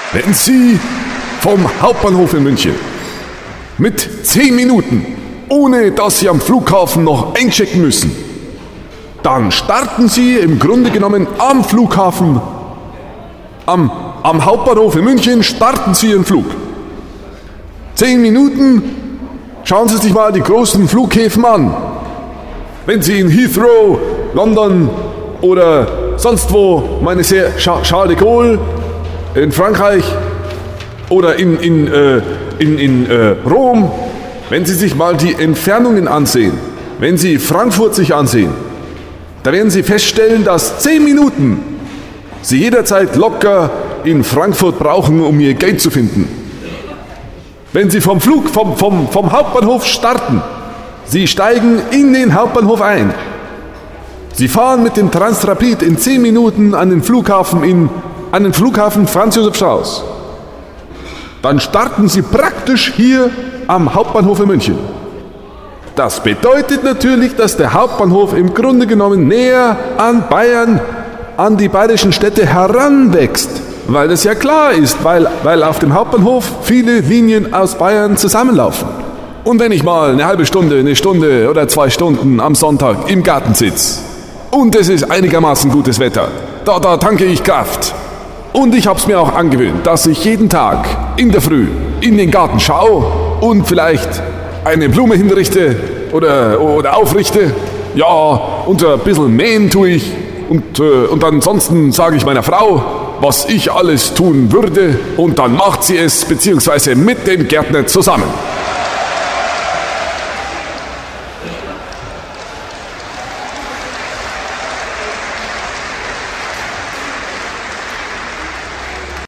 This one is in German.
Wenn Sie vom Hauptbahnhof in München mit 10 Minuten, ohne dass Sie am Flughafen noch einchecken müssen, dann starten Sie im Grunde genommen am Flughafen, am Hauptbahnhof in München, starten Sie Ihren Flug. 10 Minuten, schauen Sie sich mal die großen Flughäfen an. Wenn Sie in Heathrow, London oder sonst wo, meine sehr Charles de Gaulle in Frankreich oder in Rom, wenn Sie sich mal die Entfernungen ansehen, wenn Sie Frankfurt sich ansehen, da werden Sie feststellen, dass 10 Minuten Sie jederzeit locker in Frankfurt brauchen, um Ihr Gate zu finden. Wenn Sie vom Hauptbahnhof starten, Sie steigen in den Hauptbahnhof ein. Sie fahren mit dem Transrapid in 10 Minuten an den Flughafen Franz Josef Strauß. Dann starten Sie praktisch hier am Hauptbahnhof in München. Das bedeutet natürlich, dass der Hauptbahnhof im Grunde genommen näher an Bayern, an die bayerischen Städte heranwächst. Weil das ja klar ist, weil auf dem Hauptbahnhof viele Linien aus Bayern zusammenlaufen. Und wenn ich mal eine halbe Stunde, eine Stunde oder 2 Stunden am Sonntag im Garten sitze und es ist einigermaßen gutes Wetter, da tanke ich Kraft. Und ich hab's mir auch angewöhnt, dass ich jeden Tag in der Früh in den Garten schaue und vielleicht eine Blume hinrichte oder aufrichte. Ja, und ein bisschen mähen tue ich. Und ansonsten sage ich meiner Frau, was ich alles tun würde, und dann macht sie es, beziehungsweise mit dem Gärtner zusammen.